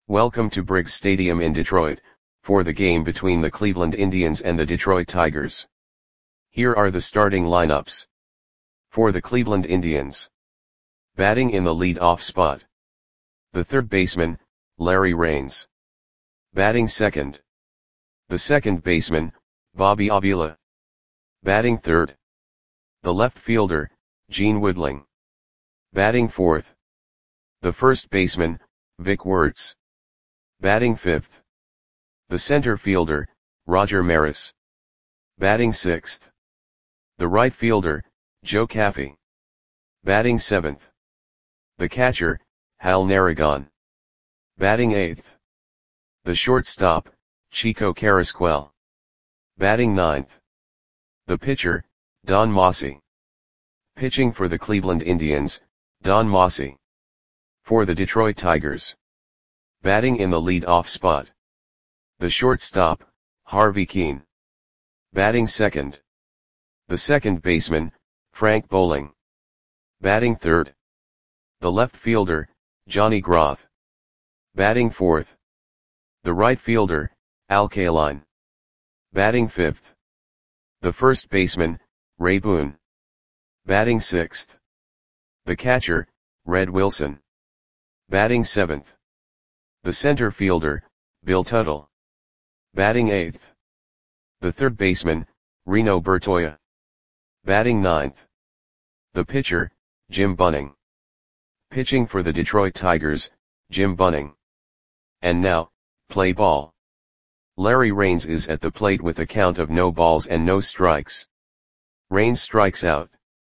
Welcome to Briggs Stadium in Detroit, for the game between the Cleveland Indians and the Detroit Tigers. Here are the starting lineups. For the Cleveland Indians. Batting in the lead-off spot. The third baseman, Larry Raines. Batting second. The second baseman, Bobby Avila. Batting third. The left fielder, Gene Woodling. Batting fourth. The first baseman, Vic Wertz. Batting fifth. The center fielder, Roger Maris. Batting sixth. The right fielder, Joe Caffey. Batting seventh. The catcher, Hal Narragon. Batting eighth. The shortstop, Chico Carrasquel. Batting ninth. The pitcher, Don Mossi. Pitching for the Cleveland Indians, Don Mossi. For the Detroit Tigers. Batting in the lead-off spot. The shortstop, Harvey Kuenn. Batting second. The second baseman, Frank Bowling. Batting third. The left fielder, Johnny Groth. Batting fourth. The right fielder, Al Kaline. Batting fifth. The first baseman, Ray Boone. Batting sixth. The catcher, Red Wilson. Batting seventh. The center fielder, Bill Tuttle. Batting eighth. The third baseman, Reno Bertoia. Batting ninth. The pitcher, Jim Bunning. Pitching for the Detroit Tigers, Jim Bunning. And now, play ball. Larry Raines is at the plate with a count of no balls and no strikes. Raines strikes out.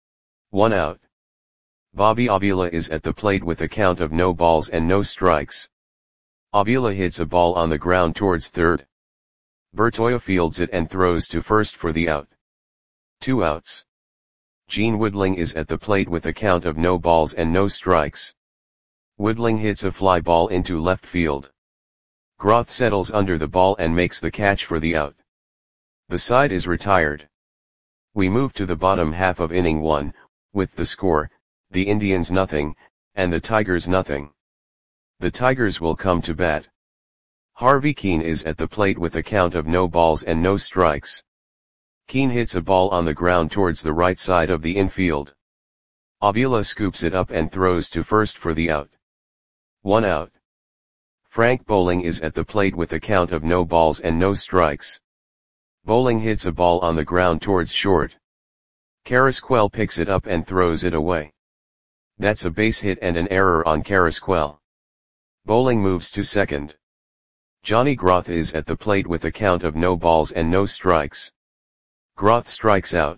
1 out. Bobby Avila is at the plate with a count of no balls and no strikes. Avila hits a ball on the ground towards third. Bertoia fields it and throws to first for the out. 2 outs. Gene Woodling is at the plate with a count of no balls and no strikes. Woodling hits a fly ball into left field. Groth settles under the ball and makes the catch for the out. The side is retired. We move to the bottom half of inning 1, with the score, the Indians nothing, and the Tigers nothing. The Tigers will come to bat. Harvey Kuenn is at the plate with a count of no balls and no strikes. Kuenn hits a ball on the ground towards the right side of the infield. Avila scoops it up and throws to first for the out. 1 out. Frank Bowling is at the plate with a count of no balls and no strikes. Bowling hits a ball on the ground towards short. Carrasquel picks it up and throws it away. That's a base hit and an error on Carrasquel. Bowling moves to second. Johnny Groth is at the plate with a count of no balls and no strikes. Groth strikes out.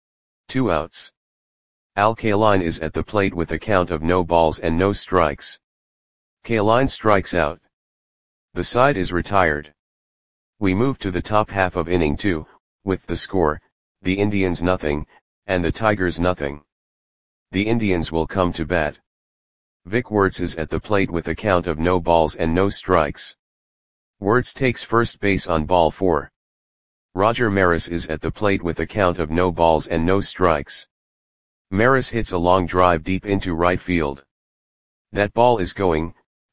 2 outs. Al Kaline is at the plate with a count of no balls and no strikes. Kaline strikes out. The side is retired. We move to the top half of inning 2, with the score, the Indians nothing, and the Tigers nothing. The Indians will come to bat. Vic Wertz is at the plate with a count of no balls and no strikes. Wertz takes first base on ball 4. Roger Maris is at the plate with a count of no balls and no strikes. Maris hits a long drive deep into right field. That ball is gone.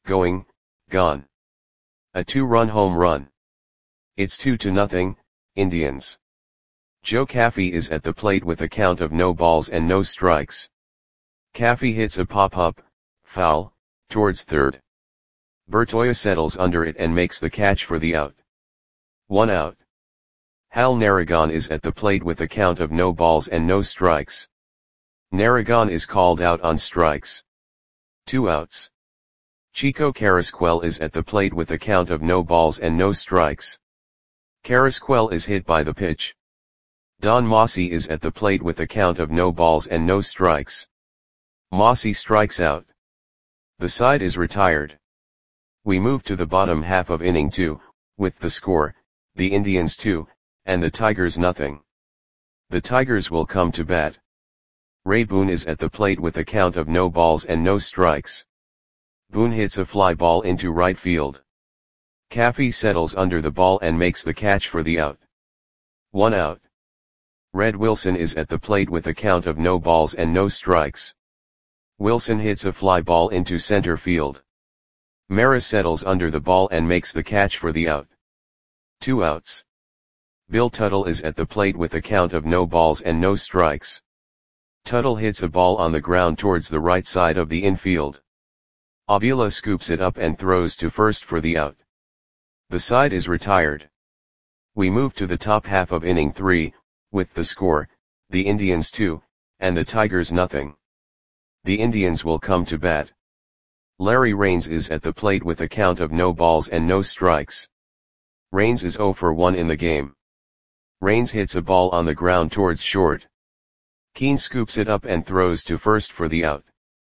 A 2-run home run. It's 2-0, Indians. Joe Caffey is at the plate with a count of no balls and no strikes. Caffey hits a pop-up, foul, towards third. Bertoia settles under it and makes the catch for the out. 1 out. Hal Narragon is at the plate with a count of no balls and no strikes. Narragon is called out on strikes. 2 outs. Chico Carrasquel is at the plate with a count of no balls and no strikes. Carrasquel is hit by the pitch. Don Mossi is at the plate with a count of no balls and no strikes. Mossi strikes out. The side is retired. We move to the bottom half of inning 2, with the score, the Indians 2, and the Tigers nothing. The Tigers will come to bat. Ray Boone is at the plate with a count of no balls and no strikes. Boone hits a fly ball into right field. Caffey settles under the ball and makes the catch for the out. 1 out. Red Wilson is at the plate with a count of no balls and no strikes. Wilson hits a fly ball into center field. Maris settles under the ball and makes the catch for the out. 2 outs. Bill Tuttle is at the plate with a count of no balls and no strikes. Tuttle hits a ball on the ground towards the right side of the infield. Avila scoops it up and throws to first for the out. The side is retired. We move to the top half of inning 3, with the score, the Indians 2, and the Tigers nothing. The Indians will come to bat. Larry Raines is at the plate with a count of no balls and no strikes. Raines is 0 for 1 in the game. Raines hits a ball on the ground towards short. Keane scoops it up and throws to first for the out.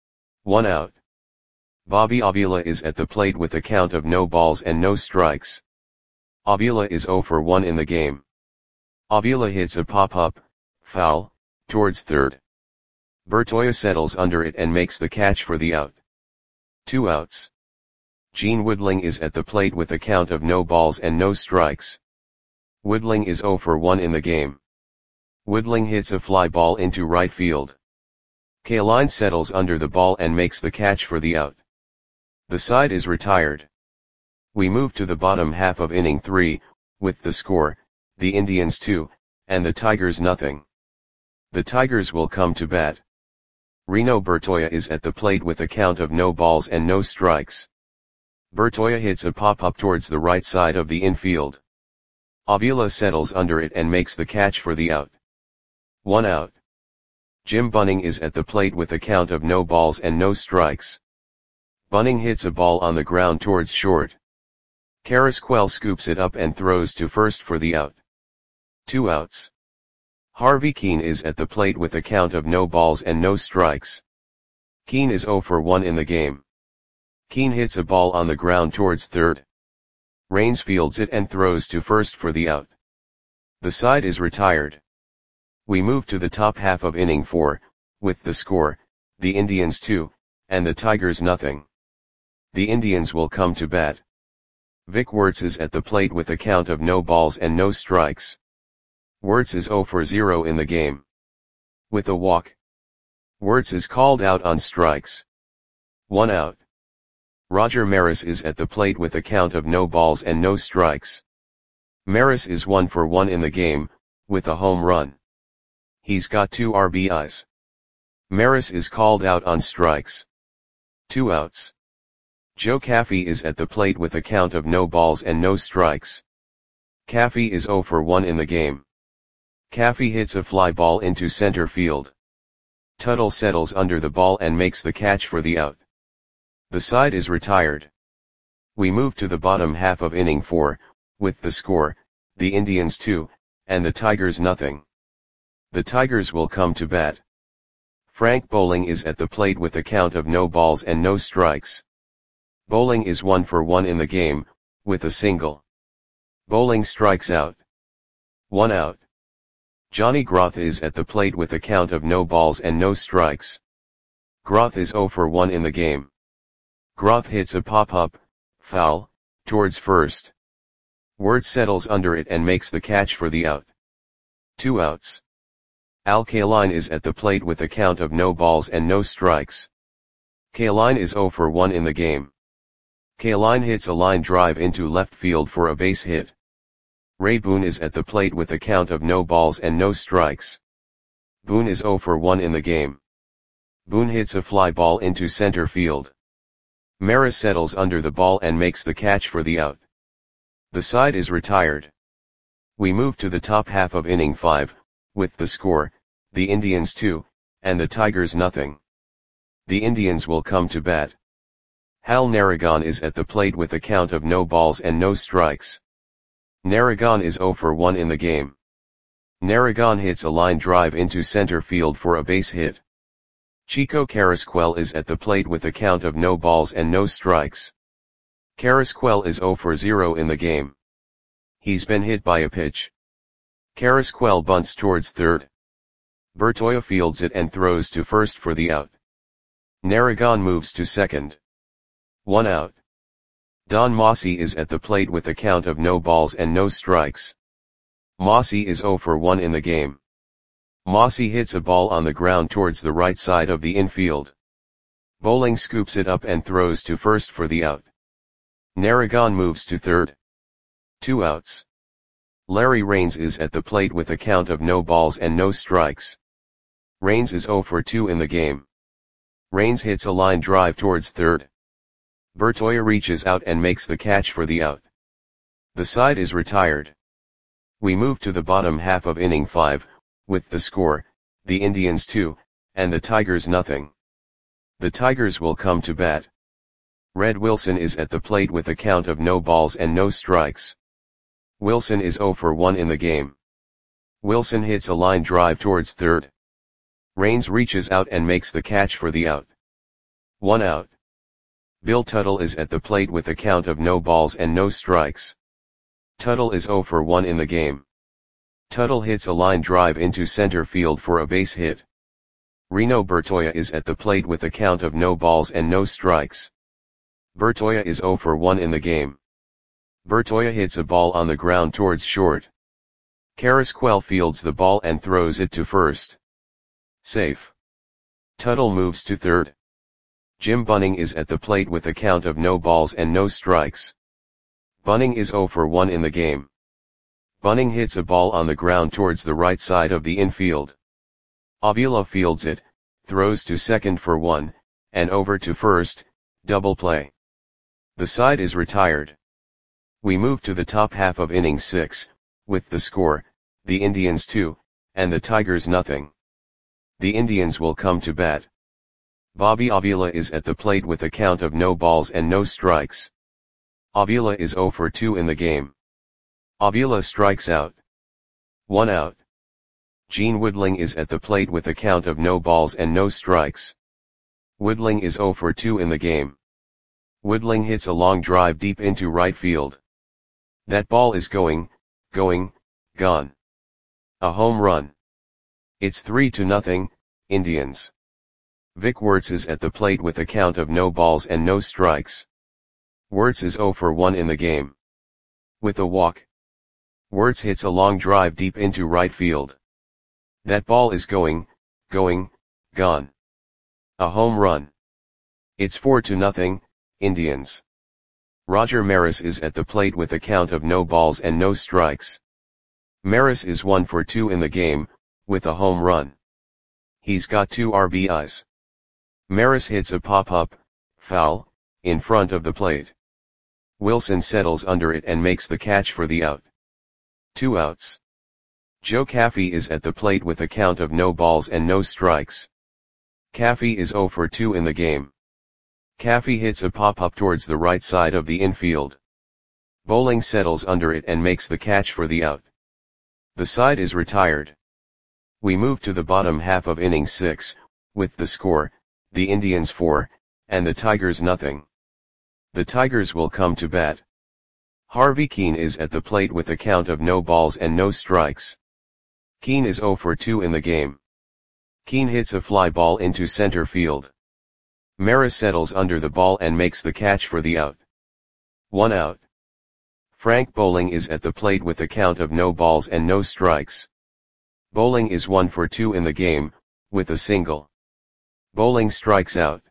1 out. Bobby Avila is at the plate with a count of no balls and no strikes. Avila is 0 for 1 in the game. Avila hits a pop-up, foul, towards third. Bertoia settles under it and makes the catch for the out. 2 outs. Gene Woodling is at the plate with a count of no balls and no strikes. Woodling is 0 for 1 in the game. Woodling hits a fly ball into right field. Kaline settles under the ball and makes the catch for the out. The side is retired. We move to the bottom half of inning 3, with the score, the Indians 2, and the Tigers nothing. The Tigers will come to bat. Reno Bertoia is at the plate with a count of no balls and no strikes. Bertoia hits a pop-up towards the right side of the infield. Avila settles under it and makes the catch for the out. 1 out. Jim Bunning is at the plate with a count of no balls and no strikes. Bunning hits a ball on the ground towards short. Carrasquel scoops it up and throws to first for the out. 2 outs. Harvey Keane is at the plate with a count of no balls and no strikes. Keane is 0 for 1 in the game. Keane hits a ball on the ground towards third. Raines fields it and throws to first for the out. The side is retired. We move to the top half of inning 4, with the score, the Indians 2, and the Tigers nothing. The Indians will come to bat. Vic Wertz is at the plate with a count of no balls and no strikes. Wertz is 0 for 0 in the game. With a walk. Wertz is called out on strikes. 1 out. Roger Maris is at the plate with a count of no balls and no strikes. Maris is 1 for 1 in the game, with a home run. He's got 2 RBIs. Maris is called out on strikes. 2 outs. Joe Caffey is at the plate with a count of no balls and no strikes. Caffey is 0 for 1 in the game. Caffey hits a fly ball into center field. Tuttle settles under the ball and makes the catch for the out. The side is retired. We move to the bottom half of inning 4, with the score, the Indians 2, and the Tigers nothing. The Tigers will come to bat. Frank Bowling is at the plate with a count of no balls and no strikes. Bowling is 1 for 1 in the game, with a single. Bowling strikes out. 1 out. Johnny Groth is at the plate with a count of no balls and no strikes. Groth is 0 for 1 in the game. Groth hits a pop-up, foul, towards first. Wertz settles under it and makes the catch for the out. 2 outs. Al Kaline is at the plate with a count of no balls and no strikes. Kaline is 0 for 1 in the game. Kaline hits a line drive into left field for a base hit. Ray Boone is at the plate with a count of no balls and no strikes. Boone is 0 for 1 in the game. Boone hits a fly ball into center field. Maris settles under the ball and makes the catch for the out. The side is retired. We move to the top half of inning 5, with the score, the Indians 2, and the Tigers nothing. The Indians will come to bat. Hal Narragon is at the plate with a count of no balls and no strikes. Narragon is 0 for 1 in the game. Narragon hits a line drive into center field for a base hit. Chico Carrasquel is at the plate with a count of no balls and no strikes. Carrasquel is 0 for 0 in the game. He's been hit by a pitch. Carrasquel bunts towards third. Bertoia fields it and throws to first for the out. Narragon moves to second. 1 out. Don Mossy is at the plate with a count of no balls and no strikes. Mossy is 0 for 1 in the game. Mossy hits a ball on the ground towards the right side of the infield. Bowling scoops it up and throws to first for the out. Narragon moves to third. 2 outs. Larry Raines is at the plate with a count of no balls and no strikes. Raines is 0 for 2 in the game. Raines hits a line drive towards third. Bertoia reaches out and makes the catch for the out. The side is retired. We move to the bottom half of inning 5, with the score, the Indians 2, and the Tigers nothing. The Tigers will come to bat. Red Wilson is at the plate with a count of no balls and no strikes. Wilson is 0 for 1 in the game. Wilson hits a line drive towards third. Raines reaches out and makes the catch for the out. 1 out. Bill Tuttle is at the plate with a count of no balls and no strikes. Tuttle is 0 for 1 in the game. Tuttle hits a line drive into center field for a base hit. Reno Bertoia is at the plate with a count of no balls and no strikes. Bertoia is 0 for 1 in the game. Bertoia hits a ball on the ground towards short. Carrasquel fields the ball and throws it to first. Safe. Tuttle moves to third. Jim Bunning is at the plate with a count of no balls and no strikes. Bunning is 0 for 1 in the game. Bunning hits a ball on the ground towards the right side of the infield. Avila fields it, throws to second for 1, and over to first, double play. The side is retired. We move to the top half of inning 6, with the score, the Indians 2, and the Tigers nothing. The Indians will come to bat. Bobby Avila is at the plate with a count of no balls and no strikes. Avila is 0 for 2 in the game. Avila strikes out. 1 out. Gene Woodling is at the plate with a count of no balls and no strikes. Woodling is 0 for 2 in the game. Woodling hits a long drive deep into right field. That ball is gone. A home run. It's 3-0, Indians. Vic Wertz is at the plate with a count of no balls and no strikes. Wertz is 0 for 1 in the game. With a walk. Wertz hits a long drive deep into right field. That ball is gone. A home run. It's 4-0, Indians. Roger Maris is at the plate with a count of no balls and no strikes. Maris is 1 for 2 in the game, with a home run. He's got 2 RBIs. Maris hits a pop-up, foul, in front of the plate. Wilson settles under it and makes the catch for the out. 2 outs. Joe Caffey is at the plate with a count of no balls and no strikes. Caffey is 0 for 2 in the game. Caffey hits a pop-up towards the right side of the infield. Bowling settles under it and makes the catch for the out. The side is retired. We move to the bottom half of inning 6, with the score, the Indians 4, and the Tigers nothing. The Tigers will come to bat. Harvey Keene is at the plate with a count of no balls and no strikes. Keene is 0 for 2 in the game. Keene hits a fly ball into center field. Maris settles under the ball and makes the catch for the out. 1 out. Frank Bowling is at the plate with a count of no balls and no strikes. Bowling is 1 for 2 in the game, with a single. Bowling strikes out.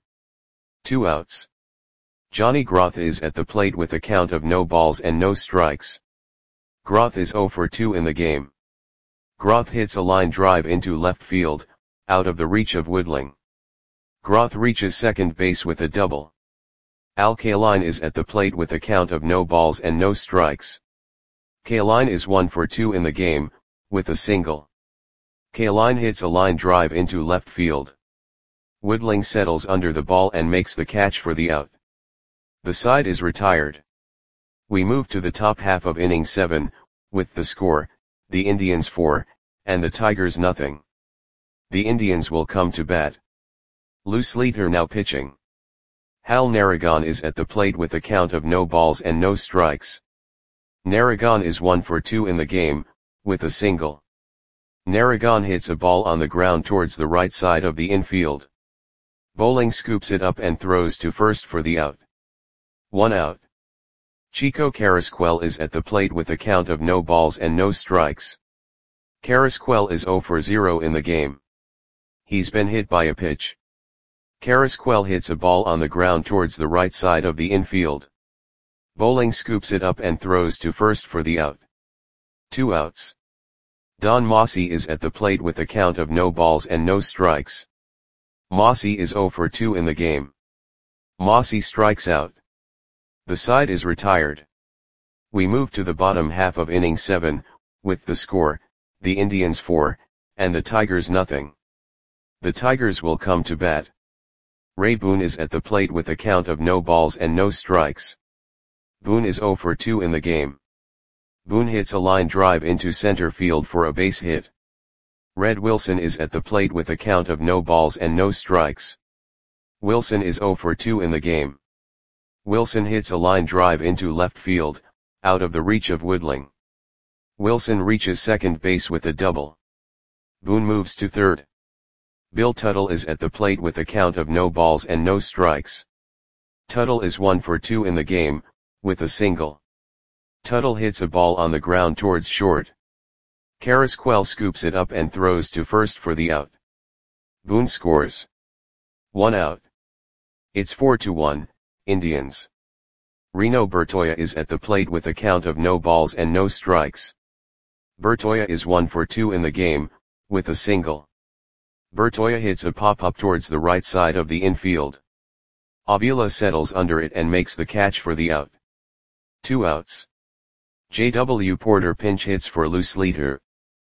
2 outs. Johnny Groth is at the plate with a count of no balls and no strikes. Groth is 0 for 2 in the game. Groth hits a line drive into left field, out of the reach of Woodling. Groth reaches second base with a double. Al Kaline is at the plate with a count of no balls and no strikes. Kaline is 1 for 2 in the game, with a single. Kaline hits a line drive into left field. Woodling settles under the ball and makes the catch for the out. The side is retired. We move to the top half of inning 7, with the score, the Indians 4, and the Tigers nothing. The Indians will come to bat. Lou Sleeter now pitching. Hal Narragon is at the plate with a count of no balls and no strikes. Narragon is 1 for 2 in the game, with a single. Narragon hits a ball on the ground towards the right side of the infield. Bowling scoops it up and throws to first for the out. 1 out. Chico Carrasquel is at the plate with a count of no balls and no strikes. Carrasquel is 0 for 0 in the game. He's been hit by a pitch. Carrasquel hits a ball on the ground towards the right side of the infield. Bowling scoops it up and throws to first for the out. 2 outs. Don Mossy is at the plate with a count of no balls and no strikes. Mossy is 0 for 2 in the game. Mossy strikes out. The side is retired. We move to the bottom half of inning 7, with the score, the Indians 4, and the Tigers nothing. The Tigers will come to bat. Ray Boone is at the plate with a count of no balls and no strikes. Boone is 0 for 2 in the game. Boone hits a line drive into center field for a base hit. Red Wilson is at the plate with a count of no balls and no strikes. Wilson is 0 for 2 in the game. Wilson hits a line drive into left field, out of the reach of Woodling. Wilson reaches second base with a double. Boone moves to third. Bill Tuttle is at the plate with a count of no balls and no strikes. Tuttle is 1 for 2 in the game, with a single. Tuttle hits a ball on the ground towards short. Carrasquel scoops it up and throws to first for the out. Boone scores. 1 out. It's 4-1, Indians. Reno Bertoia is at the plate with a count of no balls and no strikes. Bertoia is 1 for 2 in the game, with a single. Bertoia hits a pop-up towards the right side of the infield. Avila settles under it and makes the catch for the out. 2 outs. J.W. Porter pinch hits for Luce Leiter.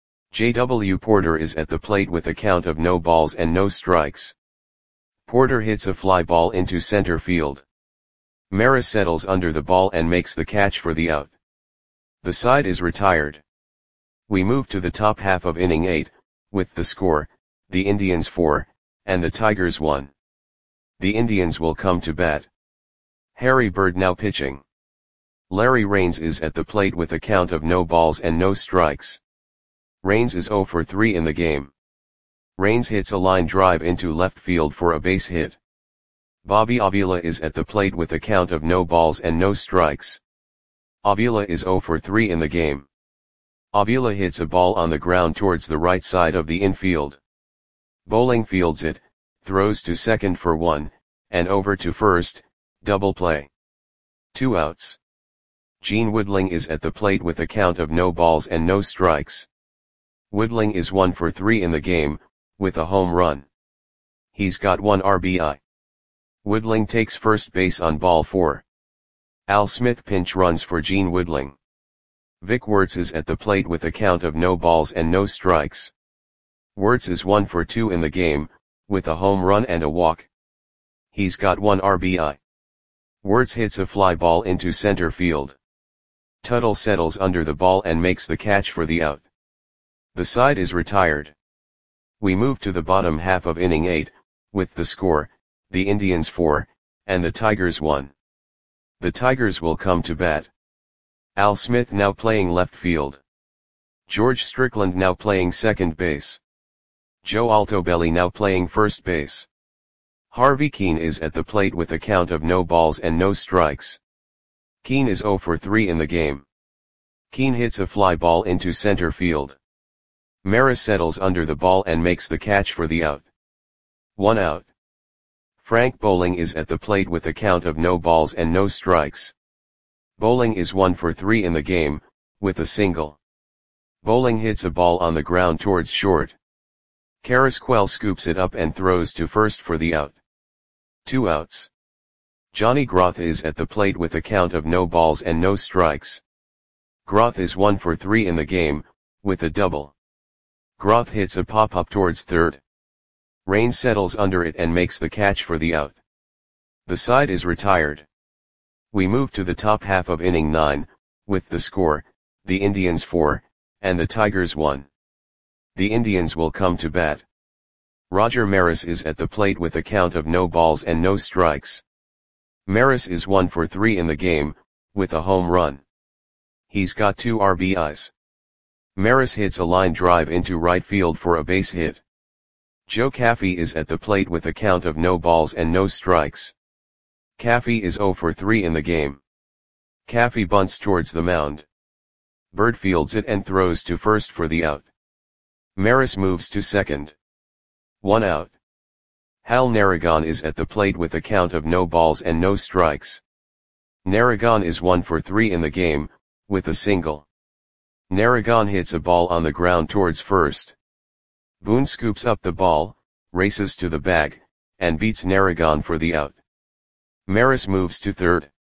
J.W. Porter is at the plate with a count of no balls and no strikes. Porter hits a fly ball into center field. Maris settles under the ball and makes the catch for the out. The side is retired. We move to the top half of inning 8, with the score, the Indians 4, and the Tigers 1. The Indians will come to bat. Harry Bird now pitching. Larry Raines is at the plate with a count of no balls and no strikes. Raines is 0 for 3 in the game. Raines hits a line drive into left field for a base hit. Bobby Avila is at the plate with a count of no balls and no strikes. Avila is 0 for 3 in the game. Avila hits a ball on the ground towards the right side of the infield. Bowling fields it, throws to second for 1, and over to first, double play. 2 outs. Gene Woodling is at the plate with a count of no balls and no strikes. Woodling is 1 for 3 in the game, with a home run. He's got 1 RBI. Woodling takes first base on ball 4. Al Smith pinch runs for Gene Woodling. Vic Wertz is at the plate with a count of no balls and no strikes. Wertz is 1 for 2 in the game, with a home run and a walk. He's got 1 RBI. Wertz hits a fly ball into center field. Tuttle settles under the ball and makes the catch for the out. The side is retired. We move to the bottom half of inning 8, with the score, the Indians 4, and the Tigers 1. The Tigers will come to bat. Al Smith now playing left field. George Strickland now playing second base. Joe Altobelli now playing first base. Harvey Keene is at the plate with a count of no balls and no strikes. Keene is 0 for 3 in the game. Keene hits a fly ball into center field. Maris settles under the ball and makes the catch for the out. 1 out. Frank Bowling is at the plate with a count of no balls and no strikes. Bowling is 1 for 3 in the game, with a single. Bowling hits a ball on the ground towards short. Carrasquel scoops it up and throws to first for the out. 2 outs. Johnny Groth is at the plate with a count of no balls and no strikes. Groth is 1 for 3 in the game, with a double. Groth hits a pop-up towards third. Raines settles under it and makes the catch for the out. The side is retired. We move to the top half of inning 9, with the score, the Indians 4, and the Tigers 1. The Indians will come to bat. Roger Maris is at the plate with a count of no balls and no strikes. Maris is 1 for 3 in the game, with a home run. He's got 2 RBIs. Maris hits a line drive into right field for a base hit. Joe Caffey is at the plate with a count of no balls and no strikes. Caffey is 0 for 3 in the game. Caffey bunts towards the mound. Bird fields it and throws to first for the out. Maris moves to second. 1 out. Hal Narragon is at the plate with a count of no balls and no strikes. Narragon is 1 for 3 in the game, with a single. Narragon hits a ball on the ground towards first. Boone scoops up the ball, races to the bag, and beats Narragon for the out. Maris moves to third.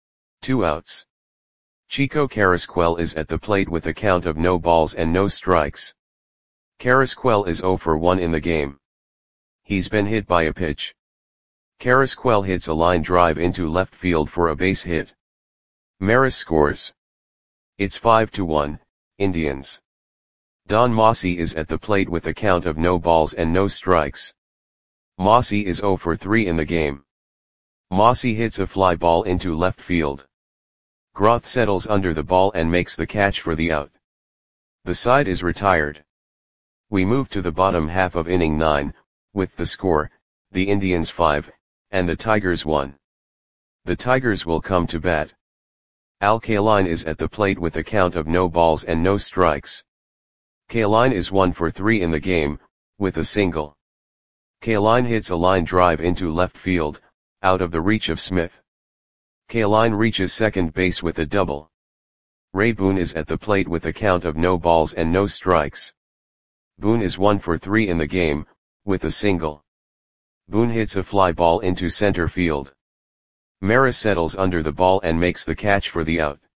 2 outs. Chico Carrasquel is at the plate with a count of no balls and no strikes. Carrasquel is 0 for 1 in the game. He's been hit by a pitch. Carrasquel hits a line drive into left field for a base hit. Maris scores. It's 5-1, Indians. Don Mossy is at the plate with a count of no balls and no strikes. Mossy is 0 for 3 in the game. Mossy hits a fly ball into left field. Groth settles under the ball and makes the catch for the out. The side is retired. We move to the bottom half of inning 9, with the score, the Indians 5, and the Tigers 1. The Tigers will come to bat. Al Kaline is at the plate with a count of no balls and no strikes. Kaline is 1 for 3 in the game, with a single. Kaline hits a line drive into left field, out of the reach of Smith. Kaline reaches second base with a double. Ray Boone is at the plate with a count of no balls and no strikes. Boone is 1 for 3 in the game, with a single. Boone hits a fly ball into center field. Maris settles under the ball and makes the catch for the out.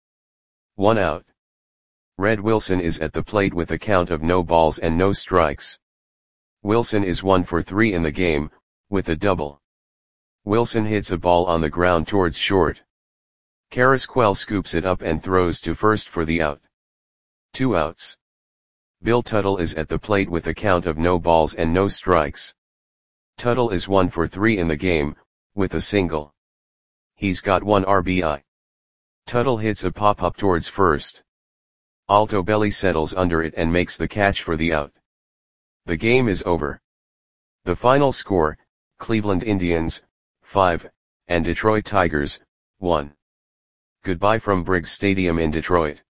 1 out. Red Wilson is at the plate with a count of no balls and no strikes. Wilson is 1 for 3 in the game, with a double. Wilson hits a ball on the ground towards short. Carrasquel scoops it up and throws to first for the out. 2 outs. Bill Tuttle is at the plate with a count of no balls and no strikes. Tuttle is 1 for 3 in the game, with a single. He's got 1 RBI. Tuttle hits a pop-up towards first. Altobelli settles under it and makes the catch for the out. The game is over. The final score, Cleveland Indians, 5, and Detroit Tigers, 1. Goodbye from Briggs Stadium in Detroit.